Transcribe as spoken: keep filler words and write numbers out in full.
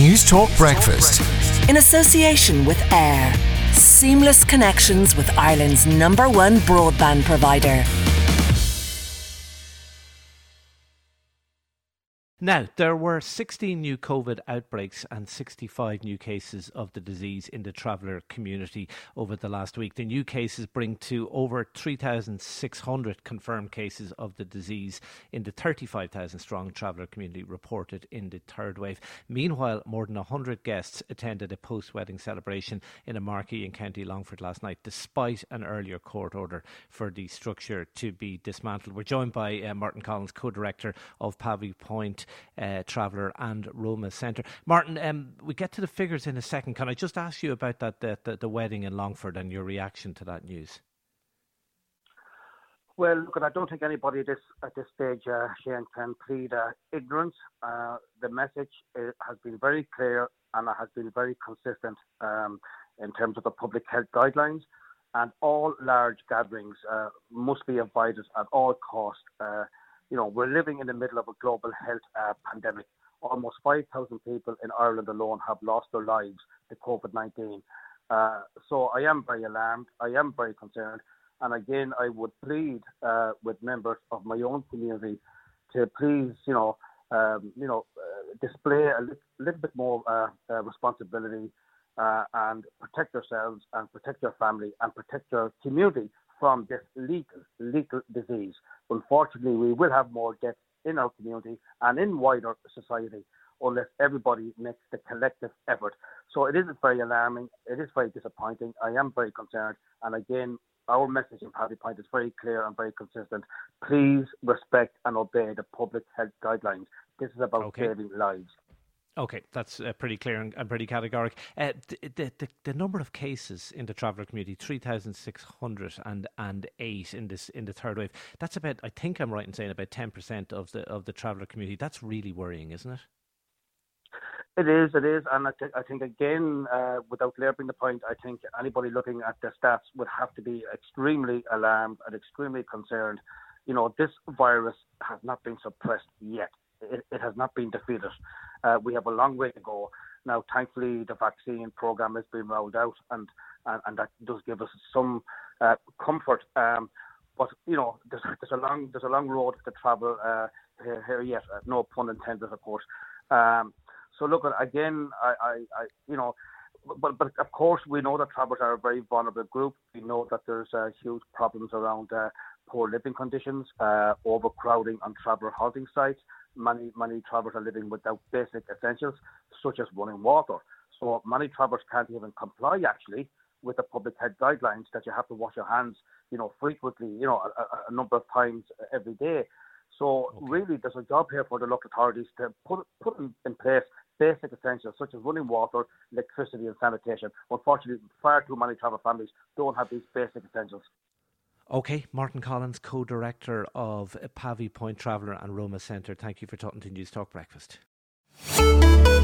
News Talk Breakfast. In association with Air. Seamless connections with Ireland's number one broadband provider. Now, there were sixteen new COVID outbreaks and sixty-five new cases of the disease in the traveller community over the last week. The new cases bring to over three thousand six hundred confirmed cases of the disease in the thirty-five thousand strong traveller community reported in the third wave. Meanwhile, more than one hundred guests attended a post-wedding celebration in a marquee in County Longford last night, despite an earlier court order for the structure to be dismantled. We're joined by uh, Martin Collins, co-director of Pavy Point Uh, Traveller and Roma Centre. Martin, um, we get to the figures in a second. Can I just ask you about that the, the, the wedding in Longford and your reaction to that news? Well, look, I don't think anybody at this, at this stage, uh, Shane, can plead uh, ignorance. Uh, the message uh, has been very clear and it has been very consistent um, in terms of the public health guidelines, and all large gatherings uh, must be avoided at all costs. Uh, You know, we're living in the middle of a global health uh, pandemic. Almost five thousand people in Ireland alone have lost their lives to COVID nineteen. Uh, so I am very alarmed. I am very concerned. And again, I would plead uh, with members of my own community to please, you know, um, you know, uh, display a li- little bit more uh, uh, responsibility uh, and protect yourselves and protect your family and protect your community from this lethal, lethal disease. Unfortunately, we will have more deaths in our community and in wider society unless everybody makes the collective effort. So it is very alarming. It is very disappointing. I am very concerned. And again, our message in Pavy Point is very clear and very consistent. Please respect and obey the public health guidelines. This is about okay. saving lives. Okay, that's uh, pretty clear and, and pretty categoric. Uh, the, the the number of cases in the traveller community, three thousand six hundred eight in this in the third wave. That's about, I think I'm right in saying, about ten percent of the of the traveller community. That's really worrying, isn't it? It is, it is. And I, th- I think, again, uh, without labouring the point, I think anybody looking at the stats would have to be extremely alarmed and extremely concerned. You know, this virus has not been suppressed yet. It, it has not been defeated. Uh, we have a long way to go. Now, thankfully, the vaccine program has been rolled out, and, and, and that does give us some uh, comfort. Um, but you know, there's, there's a long there's a long road to travel uh, here, here yet. Uh, no pun intended, of course. Um, so, look, again, I, I, I you know, but but of course, we know that travellers are a very vulnerable group. We know that there's uh, huge problems around uh, poor living conditions, uh, overcrowding on traveller housing sites. Many, many travellers are living without basic essentials, such as running water. So many travellers can't even comply, actually, with the public health guidelines that you have to wash your hands, you know, frequently, you know, a, a number of times every day. So okay. really, there's a job here for the local authorities to put put in, in place basic essentials, such as running water, electricity and sanitation. Unfortunately, far too many travel families don't have these basic essentials. Okay, Martin Collins, co-director of Pavy Point Traveller and Roma Centre. Thank you for talking to News Talk Breakfast.